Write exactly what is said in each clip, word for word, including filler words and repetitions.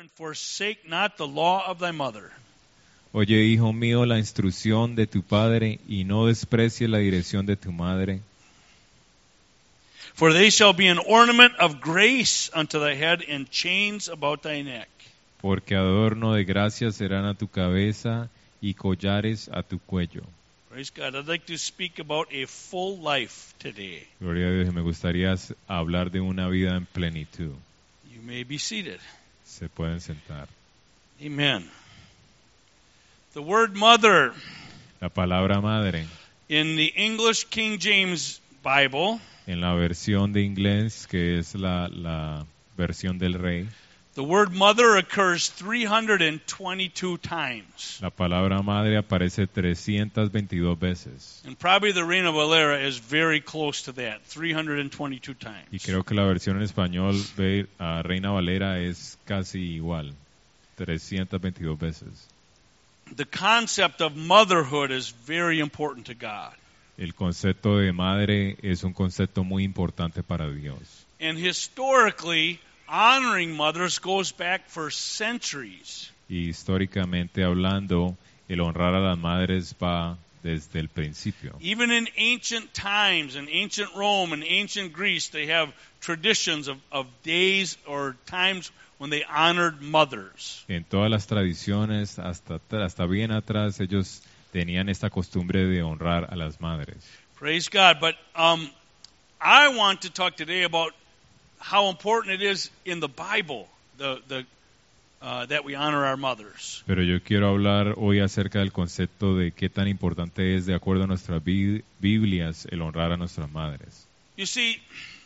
and forsake not the law of thy mother. Oye, hijo mío, la instrucción de tu padre, y no desprecies la dirección de tu madre. For they shall be an ornament of grace unto thy head, and chains about thy neck. Porque adorno de gracia serán a tu cabeza, y collares a tu cuello. Praise God. I'd like to speak about a full life today. Gloria a Dios, y me gustaría hablar de una vida en plenitud. You may be seated. Se pueden sentar. Amen. The word mother La palabra madre, in the English King James Bible, en la versión de inglés, que es la, la versión del rey, the word mother occurs three hundred twenty-two times. la palabra madre aparece trescientas veintidós veces. And probably the Reina Valera is very close to that, three hundred twenty-two times. Y creo que la versión en español de uh, Reina Valera es casi igual, trescientas veintidós veces. The concept of motherhood is very important to God. El concepto de madre es un concepto muy importante para Dios. And historically, honoring mothers goes back for centuries. Y históricamente hablando, el honrar a las madres va desde el principio. Even in ancient times, in ancient Rome and ancient Greece, they have traditions of, of days or times when they honored mothers. En todas las tradiciones, hasta, hasta bien atrás, ellos tenían esta costumbre de honrar a las madres. Praise God. But um, I want to talk today about how important it is in the Bible the, the, uh, that we honor our mothers. Pero yo quiero hablar hoy acerca del concepto de qué tan importante es, de acuerdo a nuestras bi- Biblias, el honrar a nuestras madres. You see,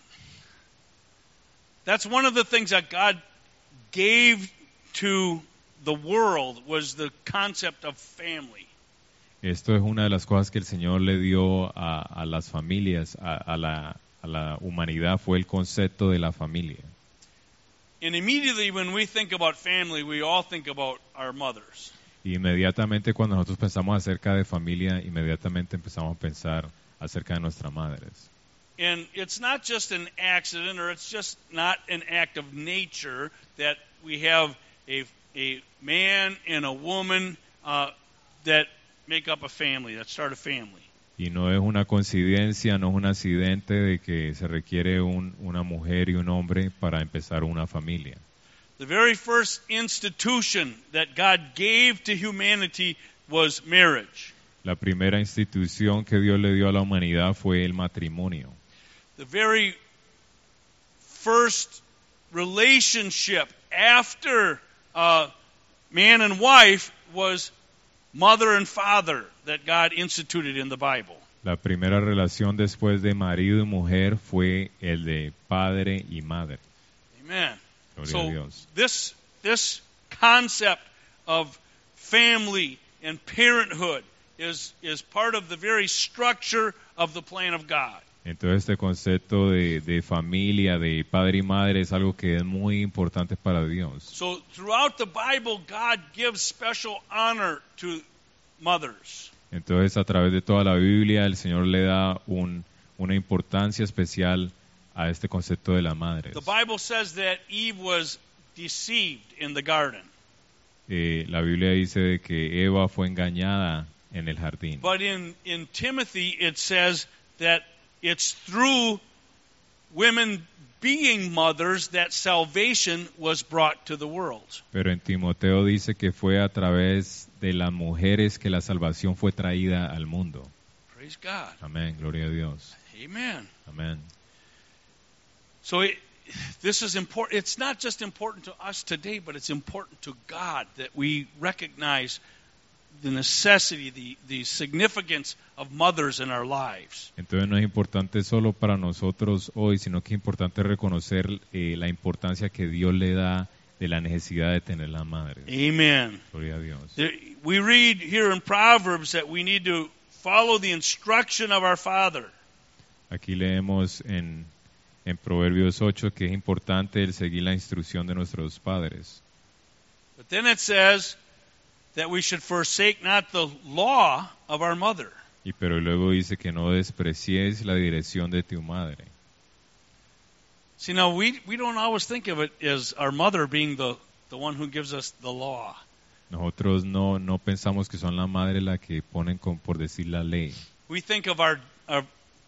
that's one of the things that God gave to the world was the concept of family. Esto es una de las cosas que el Señor le dio a, a las familias, a, a, la, a la humanidad, fue el concepto de la familia. And immediately when we think about family, we all think about our mothers. Inmediatamente cuando nosotros pensamos acerca de familia, inmediatamente empezamos a pensar acerca de nuestras madres. And it's not just an accident, or it's just not an act of nature that we have a, a man and a woman uh, that make up a family, that start a family. Y no es una coincidencia, no es un accidente de que se requiere un, una mujer y un hombre para empezar una familia. The very first institution that God gave to humanity was marriage. La primera institución que Dios le dio a la humanidad fue el matrimonio. The very first relationship after uh, man and wife was mother and father that God instituted in the Bible. La primera relación después de marido y mujer fue el de padre y madre. Amen. Gloria a So Dios. this this concept of family and parenthood is is part of the very structure of the plan of God. Entonces este concepto de, de familia, de padre y madre es algo que es muy importante para Dios. So throughout the Bible, God gives special honor to mothers. Entonces a través de toda la Biblia el Señor le da un, una importancia especial a este concepto de la madre. The Bible says that Eve was deceived in the garden. Eh, la Biblia dice de que Eva fue engañada en el jardín. But in, in Timothy it says that it's through women being mothers that salvation was brought to the world. Pero en Timoteo dice que fue a través de las mujeres que la salvación fue traída al mundo. Praise God. Amén, gloria a Dios. Amen. Amén. So it, this is important. It's not just important to us today, but it's important to God that we recognize the necessity, the, the significance of mothers in our lives. Entonces no es importante solo para nosotros hoy, sino que es importante reconocer eh, la importancia que Dios le da de la necesidad de tener las madres. Amen. Gloria a Dios. There, we read here in Proverbs that we need to follow the instruction of our Father. Aquí leemos en, en Proverbios ocho que es importante el seguir la instrucción de nuestros padres. But then it says that we should forsake not the law of our mother. Y pero luego dice que no desprecies la dirección de tu madre. See, now we we don't always think of it as our mother being the the one who gives us the law. Nosotros no, no pensamos que son la madre la que ponen con, por decir la ley. We think of our, our,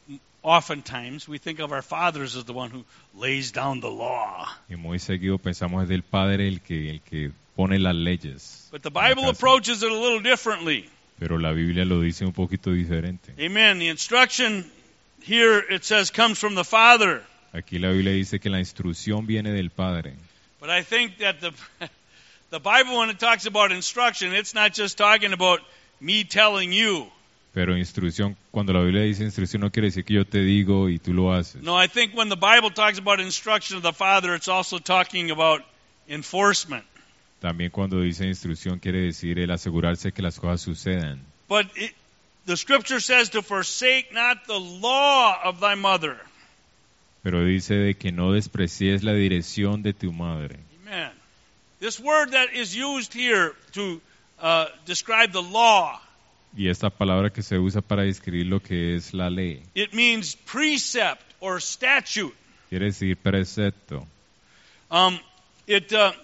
oftentimes, we think of our fathers as the one who lays down the law. Y muy seguido pensamos es del padre el que, el que pone las leyes. But the en la Bible casa. approaches it a little differently. Pero la Biblia lo dice un poquito diferente. Amen. The instruction here, it says, comes from the Father. Aquí la Biblia dice que la instrucción viene del Padre. But I think that the the Bible, when it talks about instruction, it's not just talking about me telling you. Pero instrucción, cuando la Biblia dice instrucción, no quiere decir que yo te digo y tú lo haces. No, I think when the Bible talks about instruction of the Father, it's also talking about enforcement. También cuando dice instrucción quiere decir el asegurarse que las cosas sucedan. But it, the Scripture says to forsake not the law of thy mother. Pero dice de que no desprecies la dirección de tu madre. Amen. This word that is used here to uh, describe the law, Y esta palabra que se usa para describir lo que es la ley, it means precept or statute. quiere decir precepto. Um, it uh,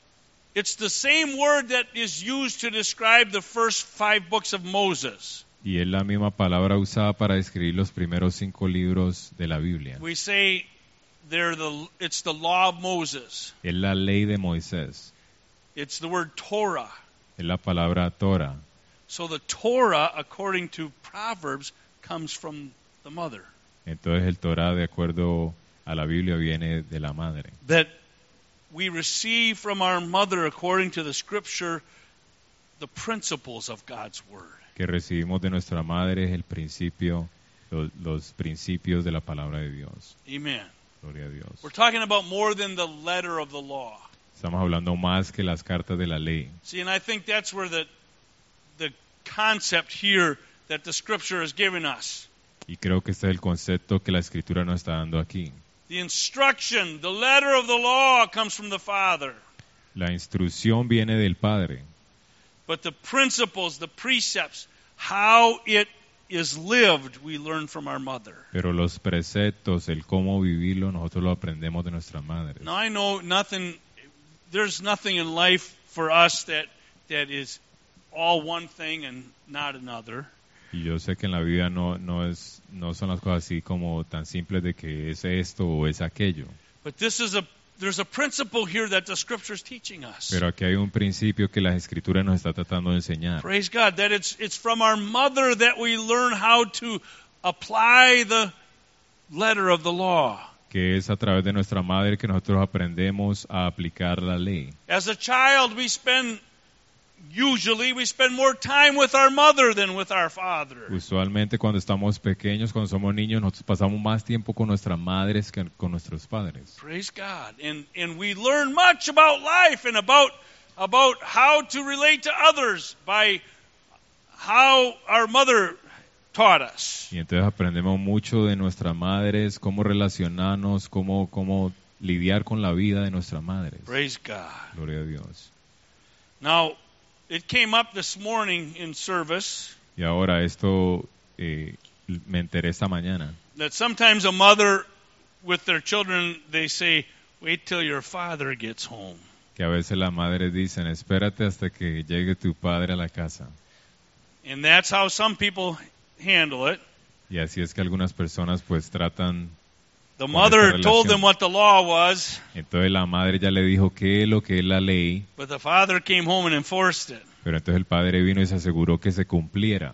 it's the same word that is used to describe the first five books of Moses. Y es la misma palabra usada para describir los primeros cinco libros de la Biblia. We say they're the it's the law of Moses. Es la ley de Moisés. It's the word Torah. Es la palabra Torah. So the Torah, according to Proverbs, comes from the mother. Entonces el Torah, de acuerdo a la Biblia, viene de la madre. That we receive from our mother, according to the Scripture, the principles of God's Word. Que recibimos de nuestra madre es el principio, los, los principios de la palabra de Dios. Amen. Gloria a Dios. We're talking about more than the letter of the law. Estamos hablando más que las cartas de la ley. See, and I think that's where the the concept here that the Scripture is giving us. Y creo que este es el concepto que la Escritura nos está dando aquí. The instruction, the letter of the law comes from the Father. La instrucción viene del Padre, But the principles, the precepts, how it is lived, we learn from our mother. pero los preceptos, el cómo vivirlo, nosotros lo aprendemos de nuestra madre. Now I know nothing, there's nothing in life for us that that is all one thing and not another. Y yo sé que en la vida no, no, es, no son las cosas así como tan simples de que es esto o es aquello. But this is a there's a principle here that the Scripture is teaching us. Pero aquí hay un principio que la Escritura nos está tratando de enseñar. Praise God, that it's it's from our mother that we learn how to apply the letter of the law. Que es a través de nuestra madre que nosotros aprendemos a aplicar la ley. As a child, we spend usually we spend more time with our mother than with our father. Usualmente cuando estamos pequeños, cuando somos niños, nosotros pasamos más tiempo con nuestras madres que con nuestros padres. Praise God. And and we learn much about life and about about how to relate to others by how our mother taught us. Y entonces aprendemos mucho de nuestras madres, cómo relacionarnos, cómo, cómo lidiar con la vida de nuestras madres. Praise God. Gloria a Dios. Now, it came up this morning in service Y ahora esto eh, me enteré esta mañana, that sometimes a mother with their children, they say, wait till your father gets home. que a veces las madres dicen, espérate hasta que llegue tu padre a la casa. And that's how some people handle it. Y así es que algunas personas pues tratan, The Con mother esta told relación. them what the law was, entonces la madre ya le dijo qué es lo que es la ley, but the father came home and enforced it. pero entonces el padre vino y se aseguró que se cumpliera.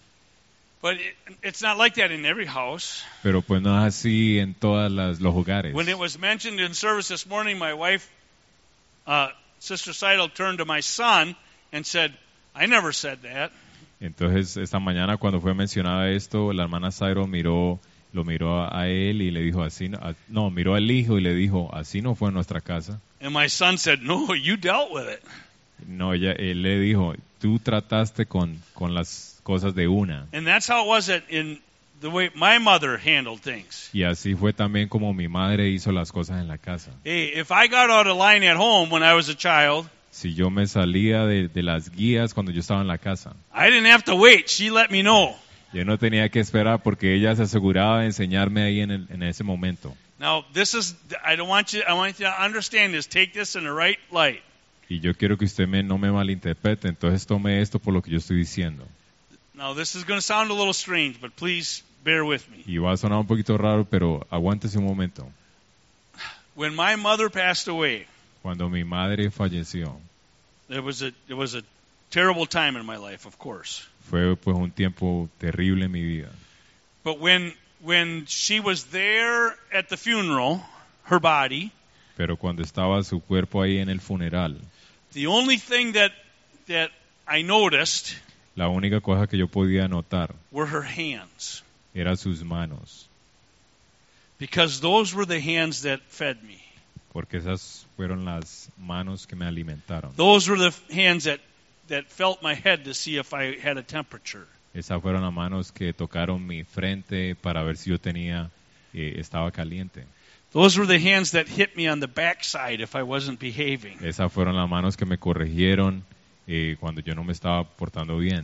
But it, it's not like that in every house. Pero pues no es así en todos los hogares. When it was mentioned in service this morning, my wife, uh, Sister Seidel, turned to my son and said, I never said that. Entonces esta mañana cuando fue mencionada esto, la hermana Zairo miró, lo miró a él y le dijo así, no, a- no, miró al hijo y le dijo, así no fue en nuestra casa. And my son said, no, you dealt with it. No, ella, él le dijo, tú trataste con, con las cosas de una. And that's how it was at- in the way my mother handled things. Y así fue también como mi madre hizo las cosas en la casa. Hey, if I got out of line at home when I was a child, Si yo me salía de, de las guías cuando yo estaba en la casa, I didn't have to wait. She let me know. yo no tenía que esperar porque ella se aseguraba de enseñarme ahí en, el- en ese momento. Now, this is, I don't want you, I want you to understand this. Take this in the right light. Y yo quiero que usted me, no me malinterprete, entonces tome esto por lo que yo estoy diciendo. Now, this is going to sound a little strange, but please bear with me. Y va a sonar un poquito raro, pero aguántese un momento. When my mother passed away, Cuando mi madre falleció, it was a it was a terrible time in my life, of course. fue pues un tiempo terrible en mi vida. But when when she was there at the funeral, her body, Pero cuando estaba su cuerpo ahí en el funeral, the only thing that that I noticed la única cosa que yo podía notar were her hands, era sus manos, because those were the hands that fed me. porque esas fueron las manos que me alimentaron. Those were the hands that that felt my head to see if I had a temperature. Esas fueron las manos que tocaron mi frente para ver si yo tenía, eh, estaba caliente. Those were the hands that hit me on the backside if I wasn't behaving. Esas fueron las manos que me corrigieron eh, cuando yo no me estaba portando bien.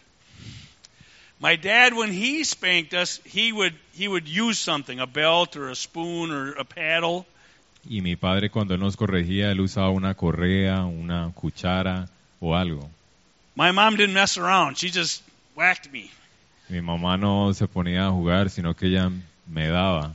My dad, when he spanked us, he would he would use something, a belt or a spoon or a paddle. Y mi padre cuando él nos corregía, él usaba una correa, una cuchara o algo. My mom didn't mess around. She just whacked me. Mi mamá no se ponía a jugar, sino que ella me daba.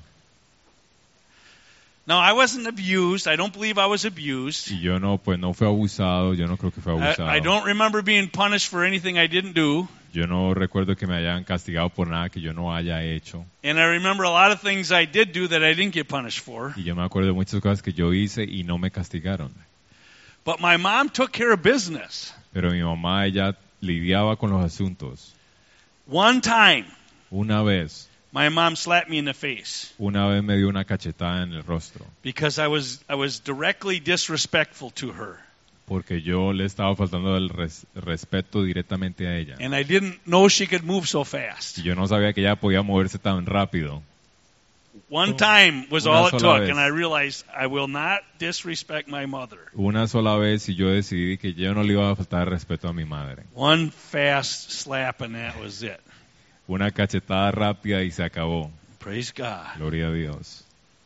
Now, I wasn't abused. I don't believe I was abused. Y yo no, pues no fue abusado, yo no creo que fue abusado. I, I don't remember being punished for anything I didn't do. Yo no recuerdo que me hayan castigado por nada que yo no haya hecho. And I remember a lot of things I did do that I didn't get punished for. Y yo me acuerdo de muchas cosas que yo hice y no me castigaron. But my mom took care of business. Pero mi mamá, ella lidiaba con los asuntos. One time, Una vez, my mom slapped me in the face una vez me dio una cachetada en el rostro. because I was I was directly disrespectful to her. Porque yo le estaba faltando el res- respeto directamente a ella. And I didn't know she could move so fast. Y yo no sabía que ella podía moverse tan rápido. One time was Una all it sola took, vez. and I realized I will not disrespect my mother. Una sola vez y yo decidí que yo no le iba a faltar respeto a mi madre. One fast slap, and that was it. Una cachetada rápida y se acabó. Praise God. Gloria a Dios.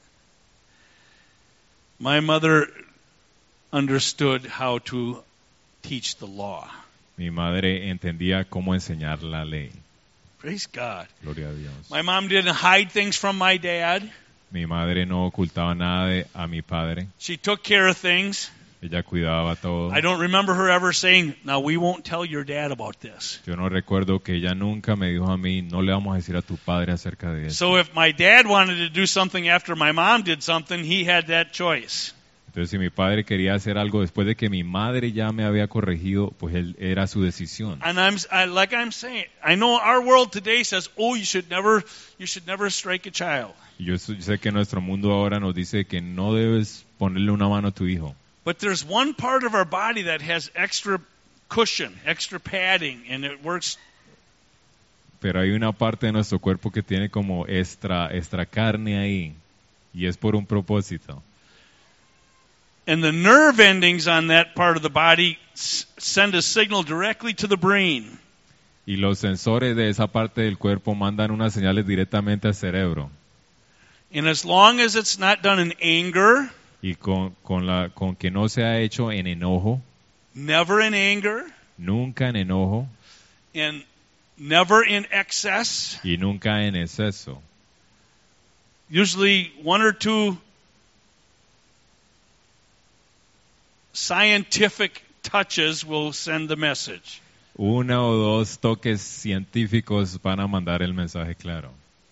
My mother understood how to teach the law. Mi madre entendía cómo enseñar la ley. Praise God. Gloria a Dios. My mom didn't hide things from my dad. Mi madre no ocultaba nada de, a mi padre. She took care of things. Ella cuidaba todo. I don't remember her ever saying, "Now we won't tell your dad about this." Yo no recuerdo que ella nunca me dijo a mí, no le vamos a decir a tu padre acerca de eso. So if my dad wanted to do something after my mom did something, he had that choice. Entonces, si mi padre quería hacer algo después de que mi madre ya me había corregido, pues él era su decisión. And I'm I, like I'm saying, I know our world today says, "Oh, you should never, you should never strike a child." Y yo so- sé que nuestro mundo ahora nos dice que no debes ponerle una mano a tu hijo. But there's one part of our body that has extra cushion, extra padding, and it works. Pero hay una parte de nuestro cuerpo que tiene como extra, extra carne ahí. Y es por un propósito. And the nerve endings on that part of the body s- send a signal directly to the brain. Y los sensores de esa parte del cuerpo mandan unas señales directamente al cerebro. And as long as it's not done in anger, Y con, con, la, con que no se ha hecho en enojo, never in anger, nunca en enojo and never in excess, y nunca en exceso. usually one or two scientific touches will send the message. Una o dos toques científicos van a mandar el mensaje claro.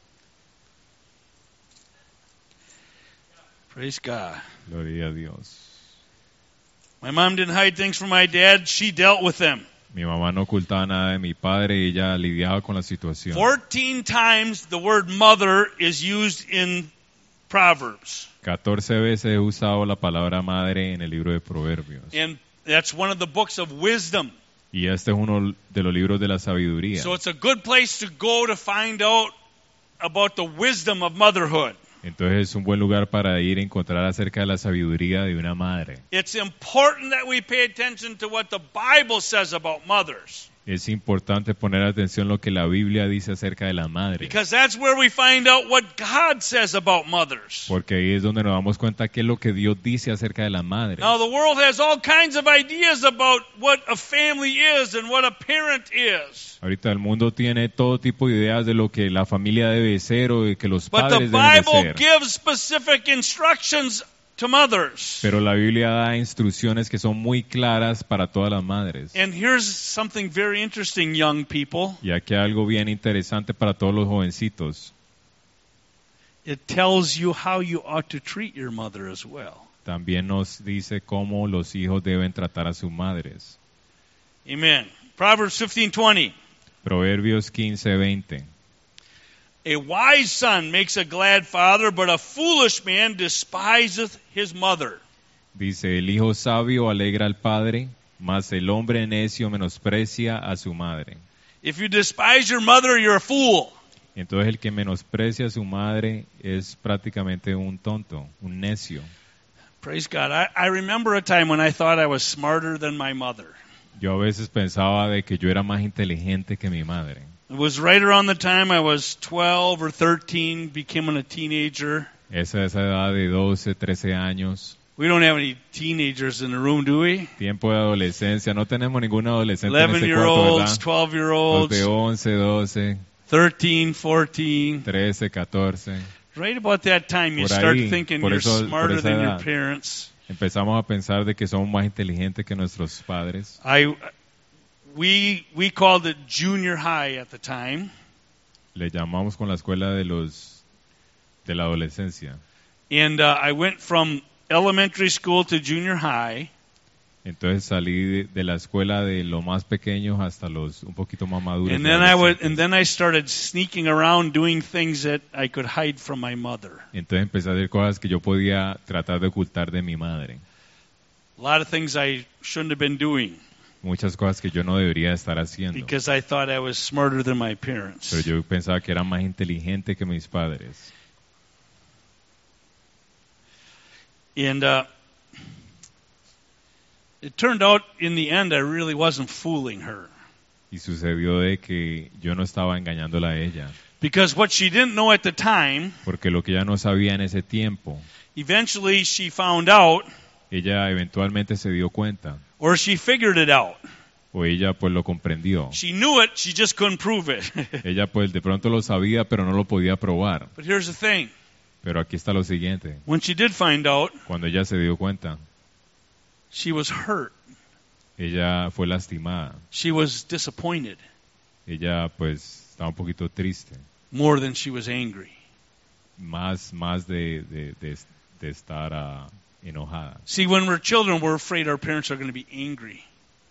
Praise God. Gloria a Dios. My mom didn't hide things from my dad. She dealt with them. Mi mamá no ocultaba nada de mi padre y ella lidiaba con la situación. Fourteen times the word mother is used in Proverbs. Catorce veces he usado la palabra madre en el libro de Proverbios. And that's one of the books of wisdom. Y este es uno de los libros de la sabiduría. So it's a good place to go to find out about the wisdom of motherhood. Entonces es un buen lugar para ir a encontrar acerca de la sabiduría de una madre. It's important that we pay attention to what the Bible says about mothers. Es importante poner atención a lo que la Biblia dice acerca de las madres. Because that's where we find out what God says about mothers. Porque ahí es donde nos damos cuenta qué es lo que Dios dice acerca de las madres. Now, the world has all kinds of ideas about what a family is and what a parent is. Ahorita el mundo tiene todo tipo de ideas de lo que la familia debe ser o de que los But the padres deben de Bible ser. gives specific instructions to mothers. Pero la Biblia da instrucciones que son muy claras para todas las madres. And here's something very interesting, young people. Y aquí hay algo bien interesante para todos los jovencitos. It tells you how you ought to treat your mother as well. También nos dice cómo los hijos deben tratar a sus madres. Amen. Proverbs fifteen twenty. Proverbios quince veinte. A wise son makes a glad father, but a foolish man despiseth his mother. Dice, el hijo sabio alegra al padre, mas el hombre necio menosprecia a su madre. If you despise your mother, you're a fool. Entonces el que menosprecia a su madre es prácticamente un tonto, un necio. Praise God. I, I remember a time when I thought I was smarter than my mother. Yo a veces pensaba de que yo era más inteligente que mi madre. It was right around the time I was twelve or thirteen, becoming a teenager. Esa esa edad de doce, trece años, We don't have any teenagers in the room, do we? tiempo de adolescencia. No tenemos ningún adolescente en eleven este year cuarto, olds, ¿verdad? twelve year Los de olds, once, doce, thirteen, fourteen. trece, catorce. Right about that time, you Por start ahí, thinking por you're eso- por smarter esa than your edad. parents. Empezamos a pensar de que somos más inteligentes que nuestros padres. I, we, we called it junior high at the time. Le llamamos con la escuela de los de la adolescencia. And uh, I went from elementary school to junior high. Entonces salí de, de la escuela de los más pequeños hasta los un poquito más maduros. And de then I would, adolescentes. and then I started sneaking around doing things that I could hide from my mother. Entonces empecé a hacer cosas que yo podía tratar de ocultar de mi madre. A lot of things I shouldn't have been doing Muchas cosas que yo no debería estar haciendo. because I thought I was smarter than my parents. Pero yo pensaba que era más inteligente que mis padres. And uh, it turned out in the end I really wasn't fooling her. Y sucedió de que yo no estaba engañándola a ella. Because what she didn't know at the time, Porque lo que ella no sabía en ese tiempo, eventually she found out, ella eventualmente se dio cuenta. or she figured it out. O ella pues lo comprendió. She knew it, she just couldn't prove it. Ella pues de pronto lo sabía, pero no lo podía probar. But here's the thing. Pero aquí está lo siguiente. When she did find out, Cuando ella se dio cuenta, she was hurt. ella fue lastimada. She was disappointed Ella pues estaba un poquito triste. more than she was angry. Más, más de, de, de, de estar ah, enojada. See, when we're children, we're afraid our parents are going to be angry.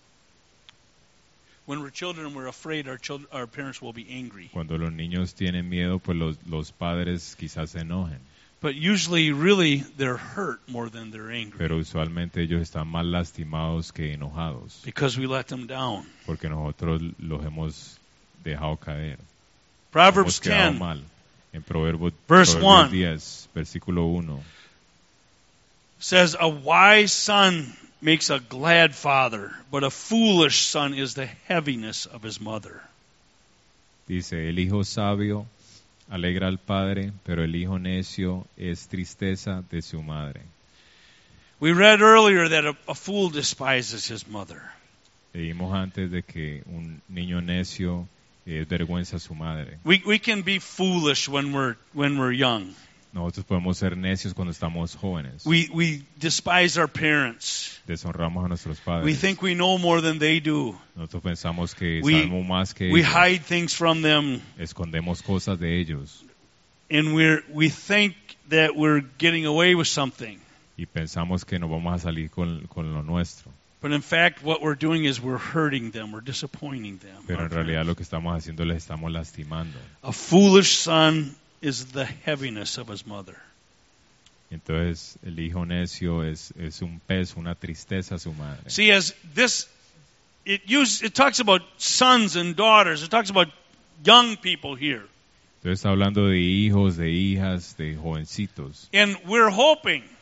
When we're children, we're afraid our children, our parents will be angry. Cuando los niños tienen miedo, pues los, los padres quizás se enojen. But usually, really, they're hurt more than they're angry Pero usualmente ellos están más lastimados que enojados. because we let them down. Porque nosotros los hemos dejado caer. Proverbs Hemos quedado ten, mal. En Proverbios, Verse Proverbios one. diez, versículo uno. says, "A wise son makes a glad father, but a foolish son is the heaviness of his mother." Dice, el hijo sabio alegra al padre, pero el hijo necio es tristeza de su madre. We read earlier that a, a fool despises his mother. Leímos antes de que un niño necio es vergüenza a su madre. We we can be foolish when we're when we're young. Nosotros podemos ser necios cuando estamos jóvenes. We we despise our parents. Deshonramos a nuestros We padres. think we know more than they do. Nosotros pensamos que We- sabemos más que We ellos. hide things from them, Escondemos cosas de ellos and we're we think that we're getting away with something. y pensamos que nos vamos a salir con, con lo nuestro. But in fact, what we're doing is we're hurting them, we're disappointing them. Pero our en realidad parents. lo que estamos haciendo les estamos lastimando. A foolish son is the heaviness of his mother. Entonces el hijo necio es, es un peso, una tristeza a su madre. See, as this, it use, it talks about sons and daughters. It talks about young people here, Entonces está hablando de hijos, de hijas, de jovencitos. and we're hoping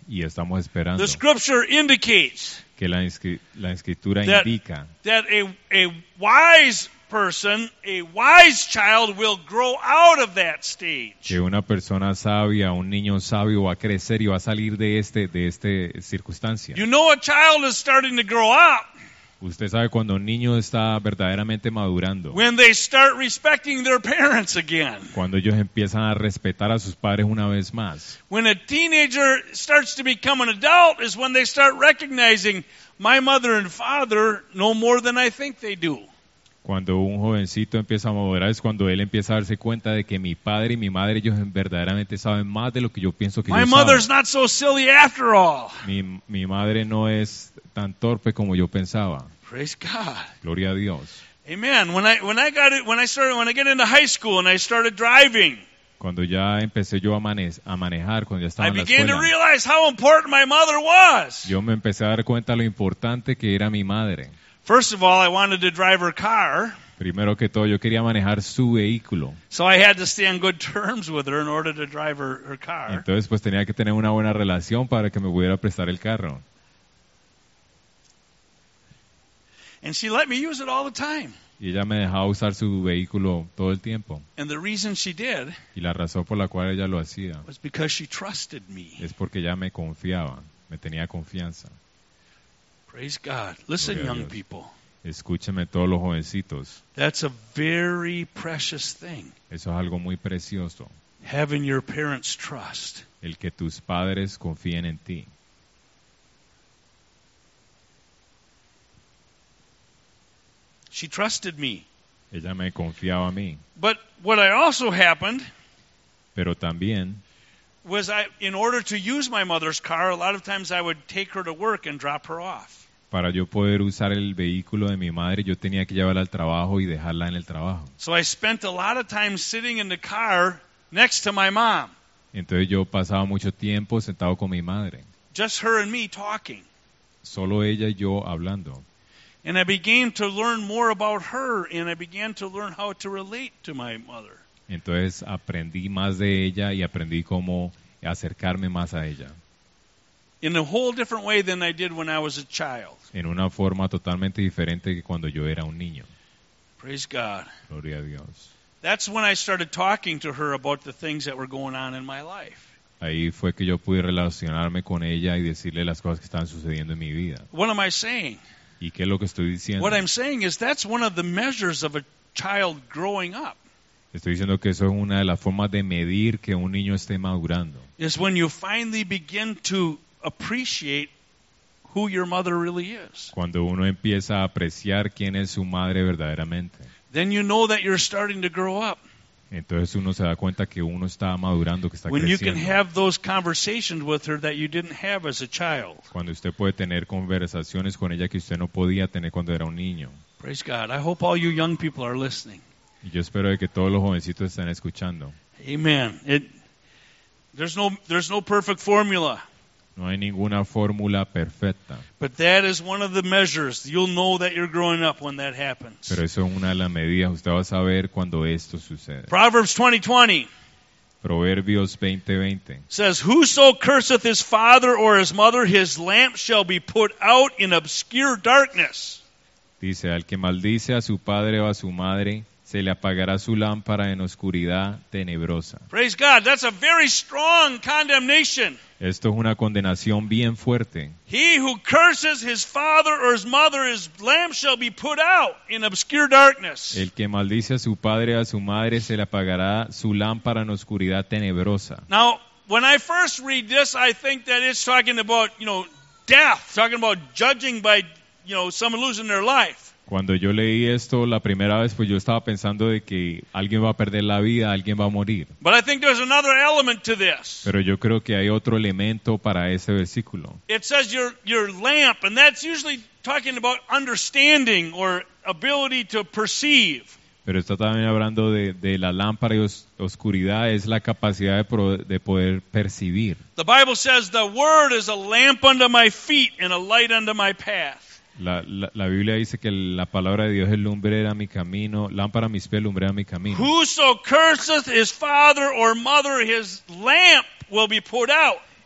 y estamos esperando The scripture indicates que la, inscri- la escritura that, indica that a, a wise person, a wise child will grow out of that stage. que una persona sabia, un niño sabio va a crecer y va a salir de este de este circunstancia. You know a child is starting to grow up Usted sabe cuando un niño está verdaderamente madurando, when they start respecting their parents again. cuando ellos empiezan a respetar a sus padres una vez más. When a teenager starts to become an adult is when they start recognizing my mother and father know more than I think they do. Cuando un jovencito empieza a madurar es cuando él empieza a darse cuenta de que mi padre y mi madre ellos verdaderamente saben más de lo que yo pienso que My ellos mother's saben. not so silly after all. Mi, mi madre no es tan torpe como yo pensaba. Praise God. Gloria a Dios. Amen. When I when I got it when I started when I get into high school and I started driving, Cuando ya empecé yo a, mane- a manejar, cuando ya estaba I en la began to escuela, realize how important my mother was. yo me empecé a dar cuenta de lo importante que era mi madre. First of all, I wanted to drive her car, Primero que todo, yo quería manejar su vehículo. so I had to stay on good terms with her in order to drive her, her car. Entonces, pues tenía que tener una buena relación para que me pudiera prestar el carro. And she let me use it all the time. Y ella me dejaba usar su vehículo todo el tiempo. And the reason she did Y la razón por la cual ella lo hacía was because she trusted me. es porque ella me confiaba, me tenía confianza. Praise God. Listen, Gloria a young Dios. people. Escúcheme todos los jovencitos. That's a very precious thing. Eso es algo muy precioso. Having your parents' trust. El que tus padres confíen en ti. She trusted me. Ella me confiaba a mí. But what I also happened Pero también, was I, in order to use my mother's car, a lot of times I would take her to work and drop her off. para yo poder usar el vehículo de mi madre, yo tenía que llevarla al trabajo y dejarla en el trabajo. So I spent a lot of time sitting in the car next to my mom, Entonces yo pasaba mucho tiempo sentado con mi madre. just her and me talking. Solo ella y yo hablando. And I began to learn more about her, and I began to learn how to relate to my mother. Entonces aprendí más de ella y aprendí cómo acercarme más a ella. In a whole different way than I did when I was a child. En una forma totalmente diferente que cuando yo era un niño. Praise God. Gloria a Dios. That's when I started talking to her about the things that were going on in my life. Ahí fue que yo pude relacionarme con ella y decirle las cosas que estaban sucediendo en mi vida. What am I saying? ¿Y qué es lo que estoy diciendo? What I'm saying is that's one of the measures of a child growing up. Estoy diciendo que eso es una de las formas de medir que un niño esté madurando. Is when you finally begin to appreciate who your mother really is. Cuando uno empieza a apreciar quién es su madre verdaderamente. Then you know that you're starting to grow up. Entonces uno se da cuenta que uno está madurando, que está When you can creciendo. have those conversations with her that you didn't have as a child. Cuando usted puede tener conversaciones con ella que usted no podía tener cuando era un niño. Praise God. I hope all you young people are listening. Y yo espero de que todos los jovencitos estén escuchando. Amen. It, there's no there's no perfect formula, No hay ninguna fórmula perfecta, but that is one of the measures. You'll know that you're growing up when that happens. pero eso es una de las medidas. Usted va a saber cuando esto sucede. Proverbs twenty twenty Proverbios veinte veinte. says, "Whoso curseth his father or his mother, his lamp shall be put out in obscure darkness." Dice, al que maldice a su padre o a su madre, se le apagará su lámpara en oscuridad tenebrosa. Praise God. That's a very strong condemnation. Esto es una condenación bien fuerte. He who curses his father or his mother, his lamp shall be put out in obscure darkness. El que maldice a su padre o a su madre, se le apagará su lámpara en oscuridad tenebrosa. Now, when I first read this, I think that it's talking about, you know, death, talking about judging by, you know, someone losing their life. Cuando yo leí esto la primera vez, pues yo estaba pensando de que alguien va a perder la vida, alguien va a morir. But I think there's another element to this. Pero yo creo que hay otro elemento para ese versículo. It says your your lamp, and that's usually talking about understanding or ability to perceive. Pero está también hablando de, de la lámpara y os, oscuridad, es la capacidad de, pro, de poder percibir. The Bible says the word is a lamp unto my feet and a light unto my path. La, la, la Biblia dice que la palabra de Dios es lumbrera mi camino, lámpara a mis pies, lumbrera mi camino. Whoso curseth his father or mother, his lamp will be put out.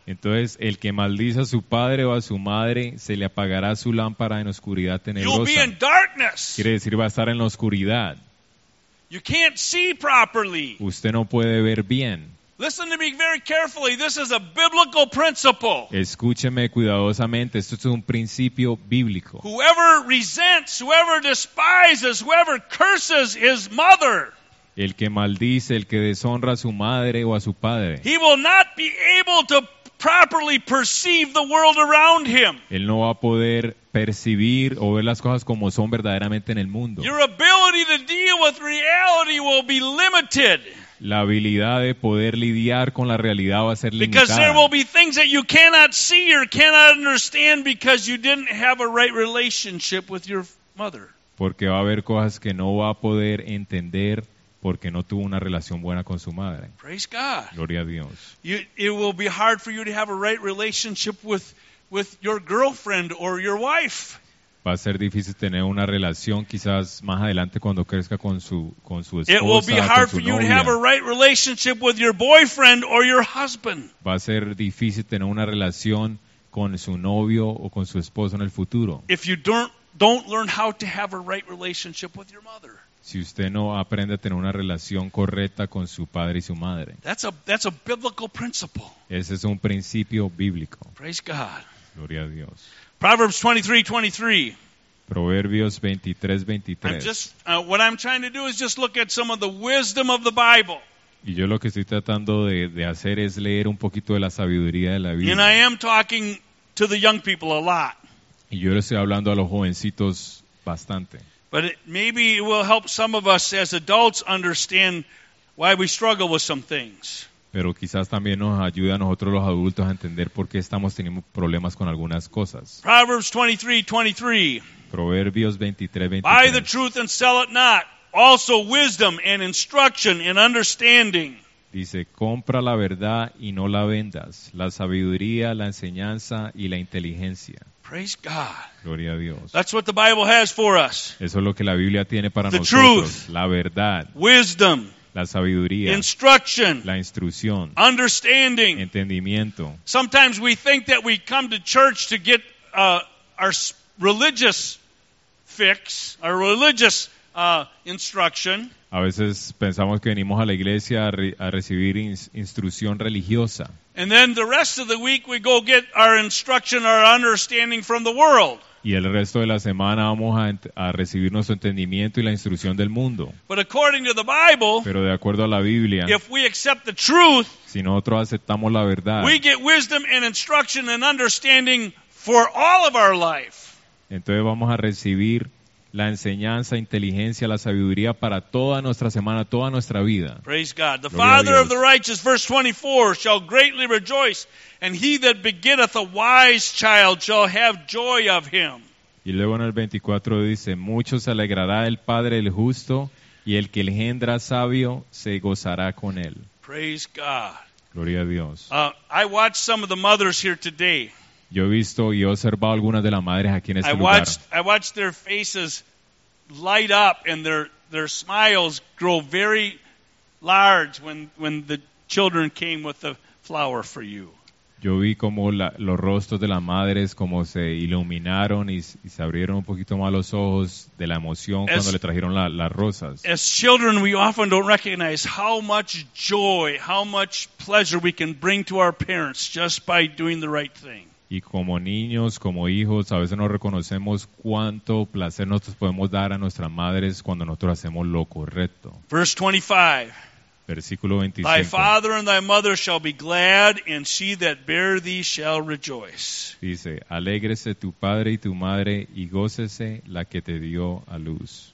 Entonces, el que maldice a su padre o a su madre, se le apagará su lámpara en oscuridad You'll be tenebrosa. in darkness. Quiere decir, va a estar en la oscuridad. You can't see properly. Usted no puede ver bien. Listen to me very carefully. This is a biblical principle. Escúcheme cuidadosamente, esto es un principio bíblico. Whoever resents, whoever despises, whoever curses his mother, El que maldice, el que deshonra a su madre o a su padre, he will not be able to properly perceive the world around him. él no va a poder percibir o ver las cosas como son verdaderamente en el mundo. Your ability to deal with reality will be limited La habilidad de poder lidiar con la realidad va a ser because there limitada. will be things that you cannot see or cannot understand because you didn't have a right relationship with your mother. Porque va a haber cosas que no va a poder entender porque no tuvo una relación buena con su madre. Praise God. Gloria a Dios. You, it will be hard for you to have a right relationship with, with your girlfriend or your wife. Va a ser difícil tener una relación quizás más adelante cuando crezca con su con su It will be esposa, hard con for su you to have a novia. right relationship with your boyfriend or your husband. Va a ser difícil tener una relación con su novio o con su esposo en el futuro. If you don't, don't learn how to have a right relationship with your mother. Si usted no aprende a tener una relación correcta con su padre y su madre. That's a, that's a biblical principle. Ese es un principio bíblico. Praise God. Gloria a Dios. Proverbs twenty-three twenty-three. Proverbios veintitrés I'm veintitrés. just, uh, what I'm trying to do is just look at some of the wisdom of the Bible. Y yo lo que estoy tratando de, de hacer es leer un poquito de la sabiduría de la And I Biblia. am talking to the young people a lot. Y yo le estoy hablando a los jovencitos bastante. But it, maybe it will help some of us as adults understand why we struggle with some things. Pero quizás también nos ayuda a nosotros los adultos a entender por qué estamos teniendo problemas con algunas cosas. Proverbs twenty-three twenty-three. Proverbios veintitrés Buy the veintitrés. truth and sell it not. Also wisdom and instruction and understanding. Dice, compra la verdad y no la vendas, la sabiduría, la enseñanza y la inteligencia. Praise God. Gloria a Dios. That's what the Bible has for us. Eso es lo que la Biblia tiene para The nosotros. truth. La verdad, Wisdom, la sabiduría, instruction, la instrucción, understanding. entendimiento. Sometimes we think that we come to church to get uh, our s- religious fix, our religious uh, instruction. A veces pensamos que venimos a la iglesia a, re- a recibir ins- instrucción religiosa. And then the rest of the week we go get our instruction, our understanding from the world. Y el resto de la semana vamos a, ent- a recibir nuestro entendimiento y la instrucción del mundo. But according to the Bible, Pero de acuerdo a la Biblia, if we accept the truth, si nosotros aceptamos la verdad, we get wisdom and instruction and understanding for all of our life. entonces vamos a recibir la enseñanza, inteligencia, la sabiduría para toda nuestra semana, toda nuestra vida. Praise God. The Gloria a father of Dios. the righteous, verse twenty-four, shall greatly rejoice, and he that begetteth a wise child shall have joy of him. Y luego en el veinticuatro dice, mucho se alegrará el Padre del justo, y el que engendra sabio se gozará con él. Praise God. Gloria a Dios. Uh, I watched some of the mothers here today. Yo he visto y he observado algunas de las madres aquí en este I lugar. watched I watched their faces light up and their their smiles grow very large when when the children came with the flower for you. Yo vi como la- los rostros de las madres como se iluminaron y, s- y se abrieron un poquito más los ojos de la emoción Es- cuando le trajeron la- las rosas. As children, we often don't recognize how much joy, how much pleasure we can bring to our parents just by doing the right thing. Y como niños, como hijos, a veces no reconocemos cuánto placer nosotros podemos dar a nuestras madres cuando nosotros hacemos lo correcto. Verse twenty-five. Versículo Thy veinticinco. father and thy mother shall be glad, and she that bare thee shall rejoice. Dice, alégrese tu padre y tu madre y gócese la que te dio a luz.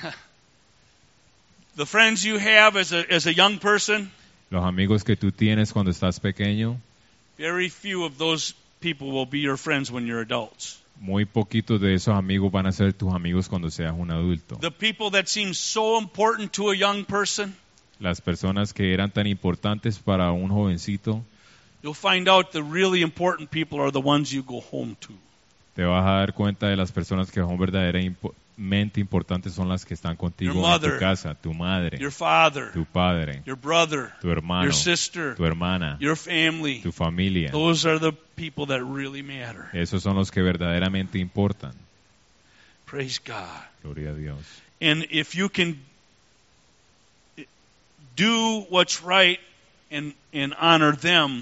The friends you have as a as a young person, Los amigos que tú tienes cuando estás pequeño, very few of those people will be your friends when you're adults. muy poquitos de esos amigos van a ser tus amigos cuando seas un adulto. The people that seem so important to a young person, Las personas que eran tan importantes para un jovencito, you'll find out the really important people are the ones you go home to. te vas a dar cuenta de las personas que son verdadera impo- verdaderamente importantes son las que están contigo Your en mother, tu casa, tu madre, your father, tu padre, your brother, tu hermano, your sister, tu hermana, your family. tu familia. Those are the people that really matter. Esos son los que verdaderamente importan. Praise God. Gloria a Dios. And if you can do what's right and, and honor them,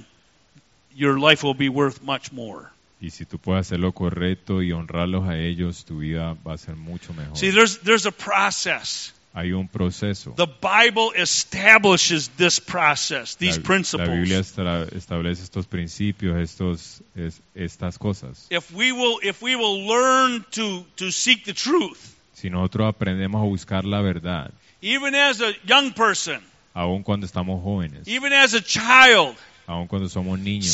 your life will be worth much more. Y si tú puedes hacer lo correcto y honrarlos a ellos, tu vida va a ser mucho mejor. See, there's there's a process. Hay un proceso. The Bible establishes this process, these La, principles. la Biblia estra- establece estos principios, estos, es, estas cosas. If we will if we will learn to to seek the truth, Si nosotros aprendemos a buscar la verdad, even as a young person, aun cuando estamos jóvenes, even as a child, aun cuando somos niños.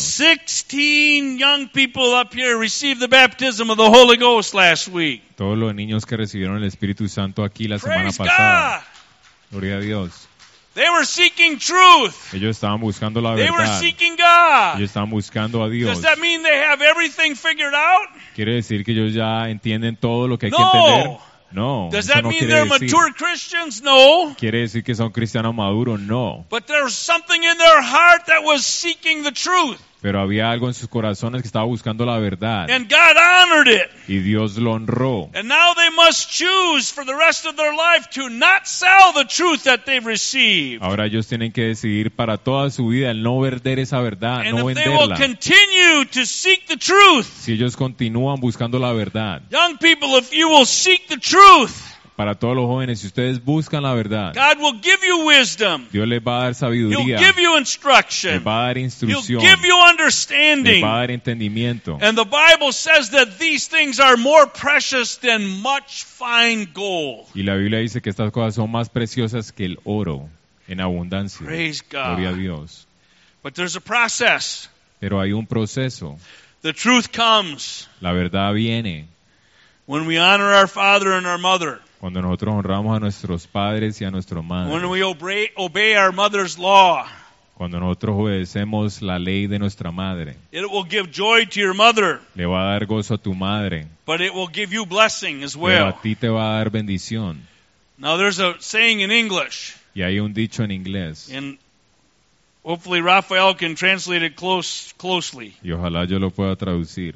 sixteen young people up here received the baptism of the Holy Ghost last week. Todos los niños que recibieron el Espíritu Santo aquí la semana Praise pasada. God. Gloria a Dios. They were seeking truth. Ellos estaban buscando la They were verdad. seeking God. Ellos estaban buscando a Dios. Does that mean they have everything figured out? ¿Quiere decir que ellos ya entienden todo lo que hay que No. entender? No. Does Eso that no mean quiere they're decir. mature Christians? No. ¿Quiere decir que son cristianos maduros? No. But there's something in their heart that was seeking the truth. Pero había algo en sus corazones que estaba buscando la verdad. And God honored it. Y Dios lo honró. And now they must choose for the rest of their life to not sell the truth that they've received. Ahora ellos tienen que decidir para toda su vida el no vender esa verdad, And no if they will venderla. continue to seek the truth, Si ellos continúan buscando la verdad. young people, if you will seek the truth, Para todos los jóvenes, si ustedes buscan la verdad, God will give you wisdom. Dios les va a dar He'll sabiduría, give you les instruction. va a dar He'll instrucción, give you les understanding. va a dar entendimiento. And the Bible says that these things are more precious than much fine gold. Y la Biblia dice que estas cosas son más preciosas que el oro en abundancia. Praise Gloria a God. Dios. But there's a process. Pero hay un proceso. The truth comes La verdad viene when we honor our father and our mother, cuando nosotros honramos a nuestros padres y a nuestros when madres. we obey, obey our mother's law. Cuando nosotros obedecemos la ley de nuestra madre. It will give joy to your mother, Le va a dar gozo a tu madre. but it will give you blessing as Pero well. a ti te va a dar bendición. Now there's a saying in English, Y hay un dicho en inglés. and hopefully Raphael can translate it close closely. Y ojalá yo lo pueda traducir.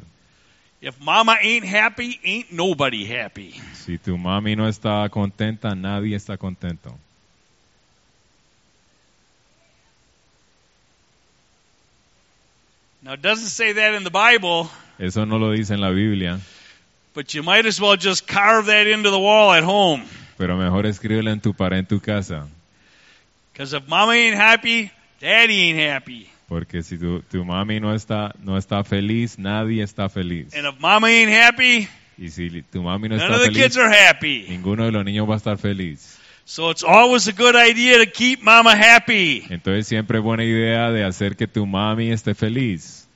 If mama ain't happy, ain't nobody happy. Si tu mami no está contenta, nadie está contento. Now it doesn't say that in the Bible, Eso no lo dice en la Biblia, but you might as well just carve that into the wall at home. pero mejor escríbelo en tu pared en tu casa. Because if mama ain't happy, daddy ain't happy. Porque si tu, tu mami no está, no está feliz, nadie está feliz. And if mama ain't happy, Y si tu mami no none está of the feliz, kids are happy. ninguno de los niños va a estar feliz. So it's always a good idea to keep mama happy. Entonces siempre es buena idea de hacer que tu mami esté feliz.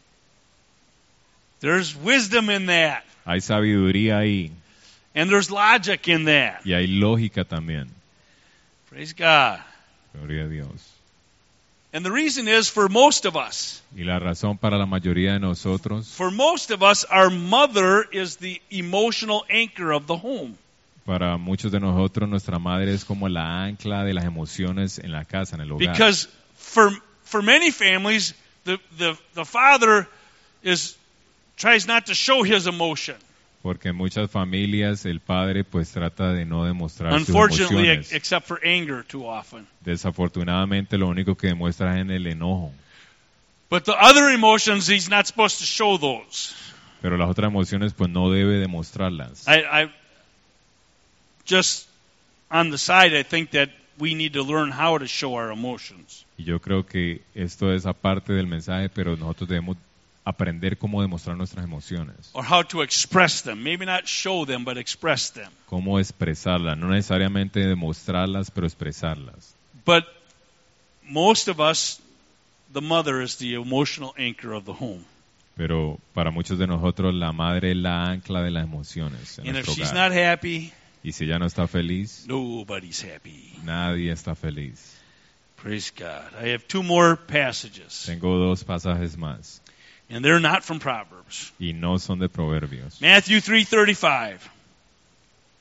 There's wisdom in that. Hay sabiduría ahí And there's logic in that. y hay lógica también. Praise God. Gloria a Dios. And the reason is for most of us, Y la razón para la mayoría de nosotros, for most of us, our mother is the emotional anchor of the home. para muchos de nosotros, nuestra madre es como la ancla de las emociones en la casa, en el hogar. Because for for many families, the, the, the father is tries not to show his emotion. Porque en muchas familias el padre pues trata de no demostrar sus Unfortunately, emociones. ex- except for anger too often. Desafortunadamente lo único que demuestra es en el enojo. But the other emotions, he's not supposed to show those. Pero las otras emociones pues no debe demostrarlas. I, I just on the side, I think that we need to learn how to show our emotions. Y yo creo que esto es aparte del mensaje, pero nosotros debemos aprender cómo demostrar nuestras emociones. Or how to express them. Maybe not show them, but express them. Cómo expresarlas, no necesariamente demostrarlas, pero expresarlas. But most of us, the mother is the emotional anchor of the home. Pero para muchos de nosotros la madre es la ancla de las emociones en And if nuestro she's hogar. not happy, Y si ella no está feliz, nobody's happy. nadie está feliz. Praise God. I have two more passages. Tengo dos pasajes más And they're not from Proverbs. y no son de Proverbios. Matthew three thirty-five.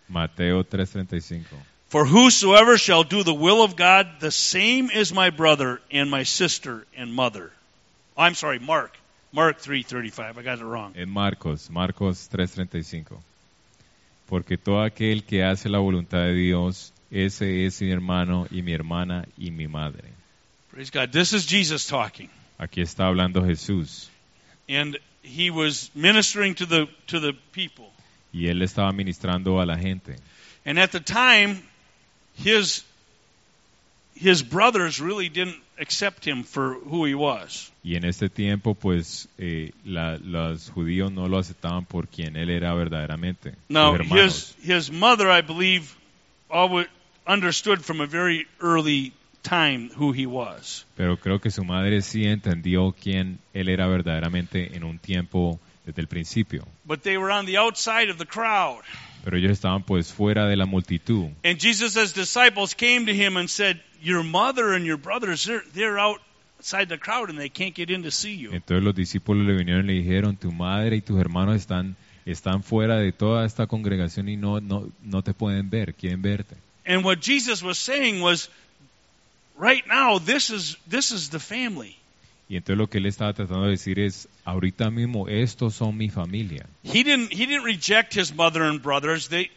Mateo tres treinta y cinco. For whosoever shall do the will of God, the same is my brother and my sister and mother. Oh, I'm sorry, Mark. Mark three thirty-five. I got it wrong. En Marcos, Marcos tres treinta y cinco. Porque todo aquel que hace la voluntad de Dios, ese es mi hermano y mi hermana y mi madre. Praise God. This is Jesus talking. Aquí está hablando Jesús. And he was ministering to the to the people. Y él estaba ministrando a la gente. And at the time, his his brothers really didn't accept him for who he was. Y en este tiempo, pues, eh, la, los judíos no lo aceptaban por quien él era verdaderamente. Now, sus hermanos. his his mother, I believe, always understood from a very early time who he was. Pero creo que su madre sí entendió quién él era verdaderamente en un tiempo desde el principio. But they were on the outside of the crowd. Pero ellos estaban pues fuera de la multitud. And Jesus' disciples came to him and said, your mother and your brothers, they're, they're outside the crowd and they can't get in to see you. Entonces los discípulos le vinieron y le dijeron, tu madre y tus hermanos están, están fuera de toda esta congregación y no, no, no te pueden ver, quieren verte. And what Jesus was saying was, right now, this is, this is the family. Y entonces lo que él estaba tratando de decir es, ahorita mismo estos son mi familia. He didn't he didn't reject his mother and brothers. They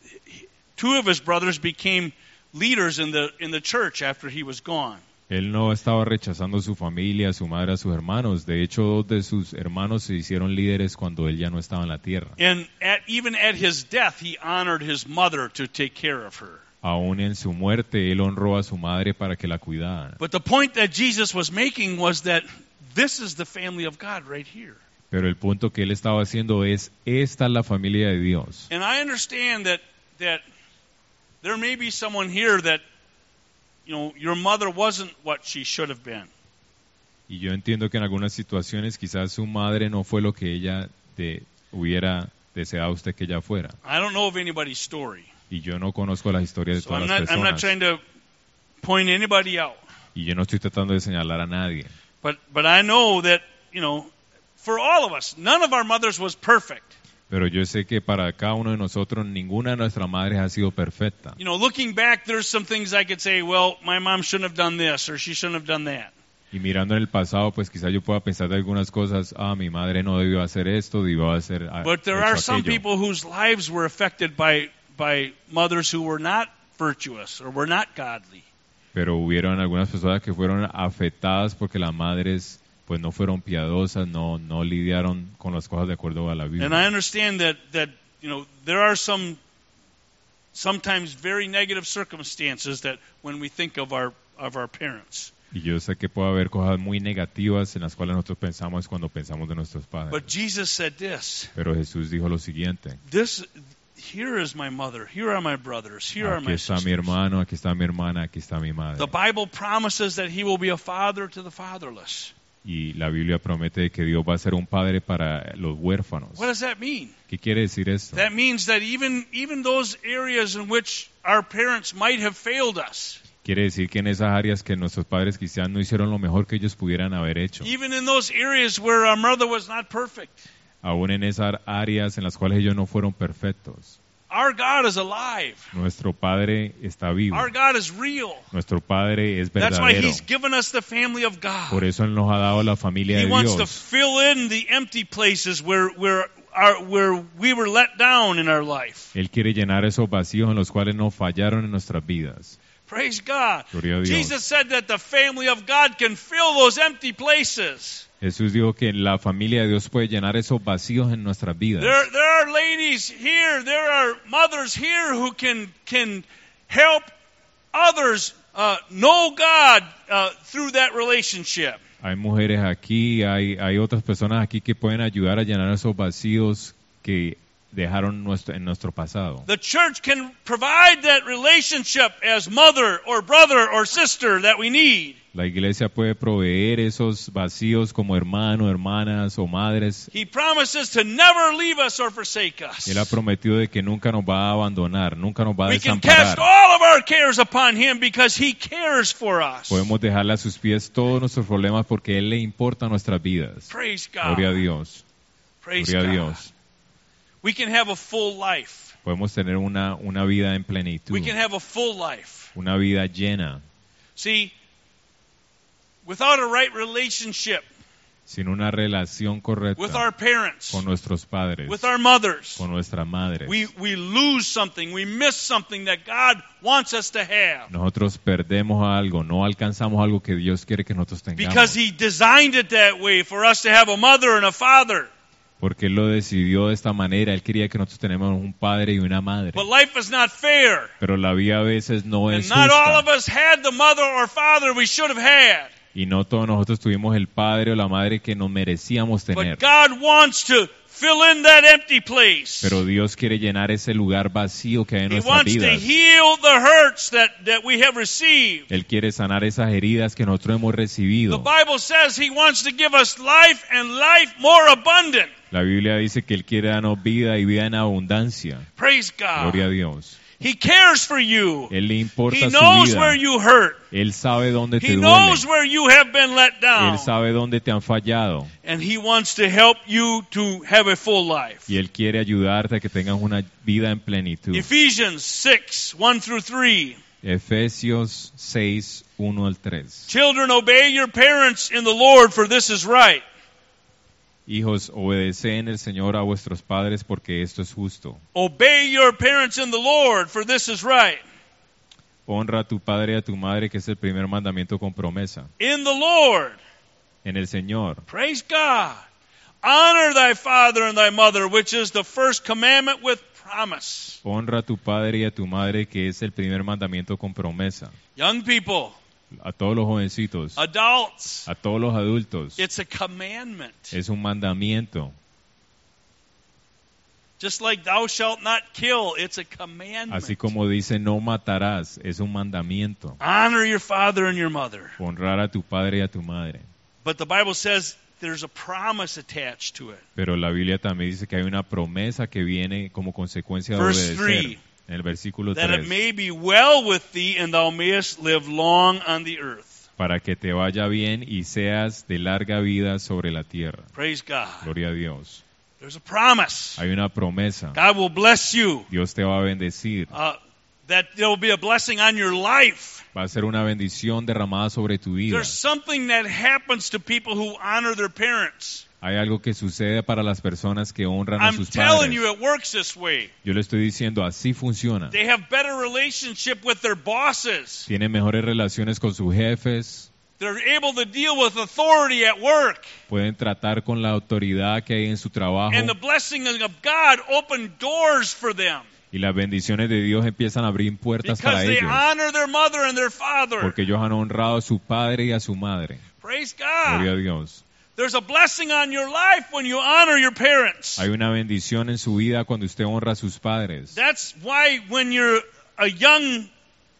two of his brothers became leaders in the in the church after he was gone. Él no estaba rechazando su familia, su madre, a sus hermanos. De hecho, dos de sus hermanos se hicieron líderes cuando él ya no estaba en la tierra. And at, even at his death, he honored his mother to take care of her. Aún en su muerte, él honró a su madre para que la cuidara. But the point that Jesus was making was that this is the family of God right here. Pero el punto que él estaba haciendo es, esta es la familia de Dios. And I understand that that there may be someone here that, you know, your mother wasn't what she should have been. Y yo entiendo que en algunas situaciones quizás su madre no fue lo que ella de, hubiera deseado usted que ella fuera. I don't know of anybody's story. Y yo no conozco las historias de So todas I'm las not, I'm not personas. trying to point anybody out. Y yo no estoy tratando de señalar a nadie. But but I know that, you know, for all of us, none of our mothers was perfect. Pero yo sé que para cada uno de nosotros, ninguna de nuestras madres ha sido perfecta. You know, looking back, there's some things I could say, well, my mom shouldn't have done this or she shouldn't have done that. Y mirando en el pasado, pues quizás yo pueda pensar de algunas cosas, ah, mi madre no debió hacer esto, debió hacer ah, But there hecho are some aquello. people whose lives were affected by by mothers who were not virtuous or were not godly. Pero hubieron algunas personas que fueron afectadas porque las madres pues no fueron piadosas, no no lidiaron con las cosas de acuerdo a la Biblia. And I understand that that you know there are some sometimes very negative circumstances that when we think of our of our parents. Y yo sé que puede haber cosas muy negativas en las cuales nosotros pensamos cuando pensamos de nuestros padres. But Jesus said this. Pero Jesús dijo lo siguiente. This here is my mother, here are my brothers, here are Aquí my está sisters. mi hermano, aquí está mi hermana, aquí está mi madre. The Bible promises that he will be a father to the fatherless. Y la Biblia promete que Dios va a ser un padre para los huérfanos. What does that mean? ¿Qué quiere decir esto? That means that even even those areas in which our parents might have failed us, Quiere decir que en esas áreas que nuestros padres quizás no hicieron lo mejor que ellos pudieran haber hecho. even in those areas where our mother was not perfect, Aún en esas áreas en las cuales ellos no fueron perfectos. our God is alive. Nuestro Padre está vivo. Our God is real. Nuestro Padre es That's why verdadero. he's given us the family of God. Por eso Él nos ha dado la familia He de wants to Dios. fill in the empty places where where our, where we were let down in our life. Él quiere llenar esos vacíos en los cuales nos fallaron en nuestras vidas. Praise God. Gloria a Dios. Jesus said that the family of God can fill those empty places. Jesús dijo que la familia de Dios puede llenar esos vacíos en nuestras vidas. There, there are ladies here, there are mothers here who can can help others uh, know God uh, through that relationship. Hay mujeres aquí, hay, hay otras personas aquí que pueden ayudar a llenar esos vacíos que dejaron nuestro, en nuestro pasado. The church can provide that relationship as mother or brother or sister that we need. La iglesia puede proveer esos vacíos como hermano, hermanas o madres. He promises to never leave us or forsake us. Él ha prometido de que nunca nos va a abandonar, nunca nos va a We can cast desamparar. all of our cares upon him because he cares for us. Podemos dejarle a sus pies todos nuestros problemas porque a Él le importan nuestras vidas. Praise God. Gloria a Dios. Praise Gloria a God. Dios. We can have a full life. Podemos tener una, una vida en plenitud, We can have a full life. una vida llena. See, without a right relationship Sin una relación with correcta our parents, con nuestros padres, with our mothers, con nuestras madres, we, we lose something. We miss something that God wants us to have. nosotros perdemos algo, no alcanzamos algo que Dios quiere que nosotros Because tengamos. He designed it that way for us to have a mother and a father. Porque Él lo decidió de esta manera. Él quería que nosotros tenemos un padre y una madre. But life is not fair. Pero la vida a veces no And es not all of justa. us had the mother or father we should have had. Y no todos nosotros tuvimos el padre o la madre que nos merecíamos tener. But God wants to fill in that empty place. Pero Dios quiere llenar ese lugar vacío que hay en He nuestras wants to vidas. heal the hurts that, that we have received. Él quiere sanar esas heridas que nosotros hemos The recibido. Bible says He wants to give us life and life more abundant. La Biblia dice que Él quiere darnos vida y vida en abundancia. Praise God. Gloria a Dios. He cares for you. Él le He importa su knows vida. where you hurt. Él sabe dónde te He duele. knows where you have been let down. Él sabe dónde te han fallado. And He wants to help you to have a full life. Y Él quiere ayudarte a que tengas una vida en plenitud. Ephesians six, one through three. Efesios seis, uno al tres. Children, obey your parents in the Lord, for this is right. Hijos, obedeced el Señor a vuestros padres porque esto es justo. Obey your parents in the Lord, for this is right. Honra a tu padre y a tu madre, que es el primer mandamiento con promesa. In the Lord. En el Señor. Praise God. Honor thy father and thy mother, which is the first commandment with promise. Honra a tu padre y a tu madre, que es el primer mandamiento con promesa. Young people, A todos los jovencitos, adults, a todos los adultos, it's a commandment. es un mandamiento. Just like thou shalt not kill, it's a commandment. Así como dice no matarás, es un mandamiento. Honor your father and your mother. Honrar a tu padre y a tu madre. But the Bible says there's a promise attached to it. Pero la Biblia también dice que hay una promesa que viene como consecuencia de Verse obedecer. three. En el versículo That it tres. may be well with thee and thou mayest live long on the earth. Para que te vaya bien y seas de larga vida sobre la tierra. Praise God. Gloria a Dios. There's a promise. Hay una promesa. God will bless you. Dios te va a bendecir. Uh, that there will be a blessing on your life. Va a ser una bendición derramada sobre tu vida. There's something that happens to people who honor their parents. Hay algo que sucede para las personas que honran a I'm sus telling padres. you, it works this way. Yo le estoy diciendo, así funciona. They have better relationship with their bosses. Tienen mejores relaciones con sus jefes. They're able to deal with authority at work. Pueden tratar con la autoridad que hay en su trabajo. And the blessing of God open doors for them. Y las bendiciones de Dios empiezan a abrir puertas para Because they ellos. honor their mother and their father. Porque ellos han honrado a su padre y a su madre. Praise Gloria a God. Dios. There's a blessing on your life when you honor your parents. Hay una bendición en su vida cuando usted honra a sus padres. That's why when you're a young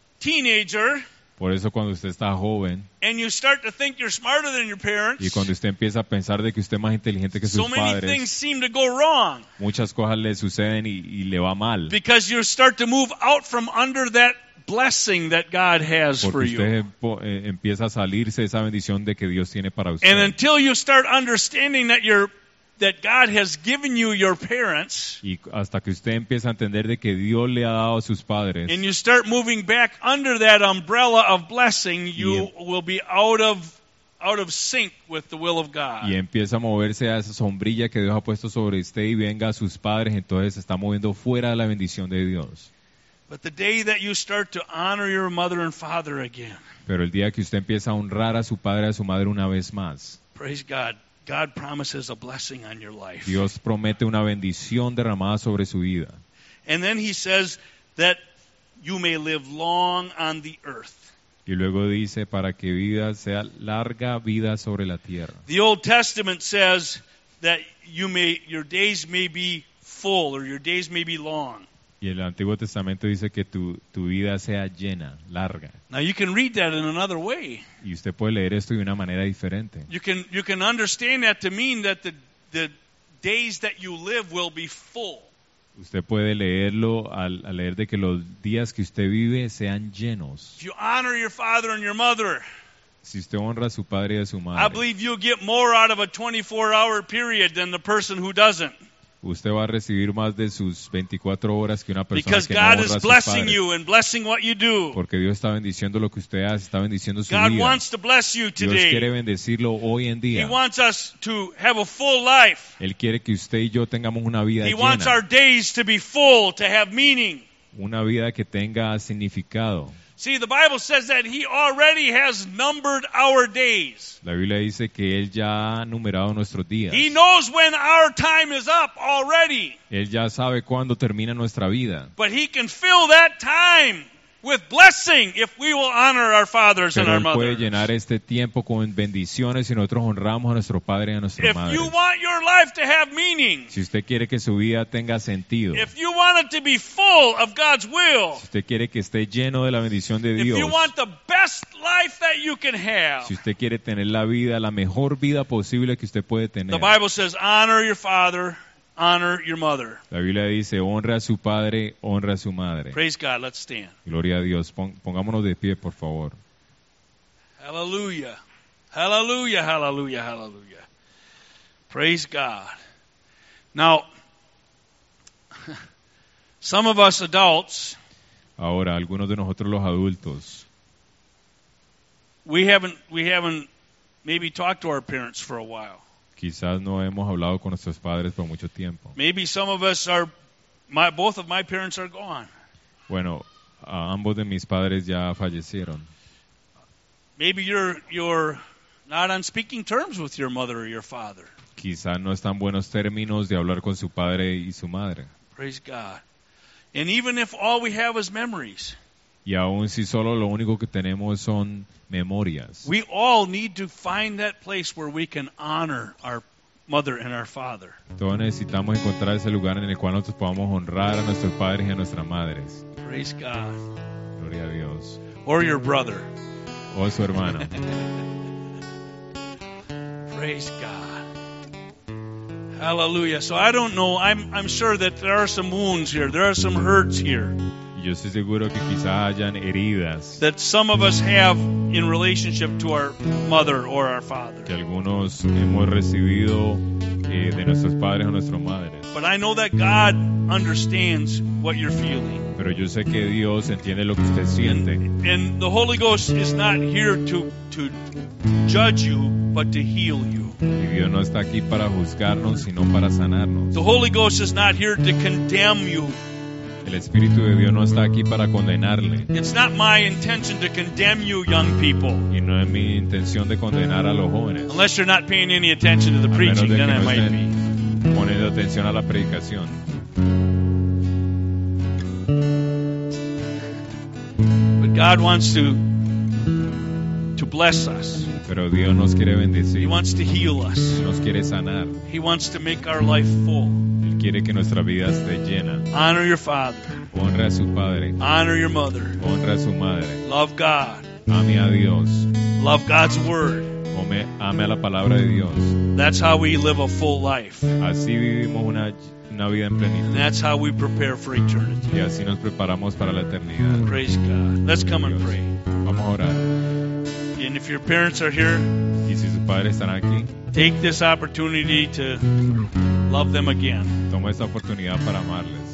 teenager Por eso cuando usted está joven and you start to think you're smarter than your parents, y cuando usted empieza a pensar de que usted es más inteligente que sus so many things padres, seem to go wrong muchas cosas le suceden y, y le va mal. because you start to move out from under that blessing that God has for Porque you. usted empo- eh, empieza a salirse de esa bendición de que Dios tiene para usted. And until you start understanding that you're that God has given you your parents, Y hasta que usted empieza a entender de que Dios le ha dado a sus padres and you start moving back under that umbrella of blessing, you will be out of out of sync with the will of God. y empieza a moverse a esa sombrilla que Dios ha puesto sobre usted y venga a sus padres, entonces se está moviendo fuera de la bendición de Dios. But the day that you start to honor your mother and father again, Pero el día que usted empieza a honrar a su padre y a su madre una vez más, praise God, God promises a blessing on your life. Dios promete una bendición derramada sobre su vida. And then he says that you may live long on the earth. Y luego dice, para que vida sea larga vida sobre la tierra. The Old Testament says that you may your days may be full or your days may be long. Y el Antiguo Testamento dice que tu, tu vida sea llena, larga. Now you can read that in another way. Y usted puede leer esto de una manera diferente. You can you can understand that to mean that the the days that you live will be full. Usted puede leerlo al, al leer de que los días que usted vive sean llenos. If you honor your father and your mother, Si usted honra a su padre y a su I madre, believe you'll get more out of a twenty-four hour period than the person who doesn't. usted va a recibir más de sus veinticuatro horas que una persona Because que no God honra a is sus blessing padres. you and blessing what you do. Porque Dios está bendiciendo lo que usted hace, está bendiciendo su God vida. wants to bless you Dios quiere today. bendecirlo hoy en He día. wants us to have a full life. Él quiere que usted y yo tengamos una vida He wants llena, our days to be full, to have meaning. una vida que tenga significado. See, the Bible says that He already has numbered our days. La Biblia dice que Él ya ha numerado nuestros días. He knows when our time is up already. Él ya sabe cuándo termina nuestra vida. But He can fill that time with blessing if we will honor our fathers and Pero our Él puede mothers. llenar este tiempo con bendiciones si nosotros honramos a nuestro padre y a nuestra If madre. you want your life to have meaning, Si usted quiere que su vida tenga sentido, if you want it to be full of God's will, si usted quiere que esté lleno de la bendición de if Dios, you want the best life that you can have, si usted quiere tener la vida, la mejor vida posible que usted puede the tener, Bible says honor your father, honor your mother. la Biblia dice honra a su padre, honra a su madre. Praise God. Let's stand. Gloria a Dios. Pon- Pongámonos de pie, por favor. Hallelujah. Hallelujah, hallelujah, hallelujah. Praise God. Now, some of us adults, Ahora, algunos de nosotros los adultos, we haven't we haven't maybe talked to our parents for a while. quizás no hemos hablado con nuestros padres por mucho tiempo. Maybe some of us are my both of my parents are gone. Bueno, a ambos de mis padres ya fallecieron. Maybe you're you're not on speaking terms with your mother or your father. Quizás no están buenos términos de hablar con su padre y su madre. Praise God. And even if all we have is memories, Y aun si solo lo único que tenemos son memorias, we all need to find that place where we can honor our mother and our father. todos necesitamos encontrar ese lugar en el cual nosotros podamos honrar a nuestros padres y a nuestras madres. Praise God. Gloria a Dios. Or your brother. O a su hermano. Praise God. Hallelujah. So I don't know. I'm I'm sure that there are some wounds here. There are some hurts here Y yo estoy seguro que quizás hayan heridas that some of us have in relationship to our mother or our father. que algunos hemos recibido eh, de nuestros padres o nuestras madres. But I know that God understands what you're feeling. Pero yo sé que Dios entiende lo que usted siente. And, and the Holy Ghost is not here to to judge you, but to heal you. Y Dios no está aquí para juzgarnos, sino para sanarnos. The Holy Ghost is not here to condemn you. El Espíritu de Dios no está aquí para condenarle. It's not my intention to condemn you, young people. Y no es mi intención de condenar a los jóvenes. Unless you're not paying any attention to the A menos preaching, de que then I no might be. estén poniendo atención a la predicación. But God wants to to bless us. Pero Dios nos quiere He bendecir. wants to heal us. Nos quiere sanar. He wants to make our life full. Él quiere que nuestra vida esté llena. Honor your father. Honra a su padre. Honor your mother. Honra a su madre. Love God. Ame a Dios. Love God's word. Ame, ame a la palabra de Dios. That's how we live a full life. Así vivimos una, una vida en And plenitud. that's how we prepare for eternity. Y así nos preparamos para la eternidad. Praise God. Let's come and Dios. pray. Vamos a orar. And if your parents are here, Y si sus padres están aquí, take this opportunity to love them again. toma esta oportunidad para amarles.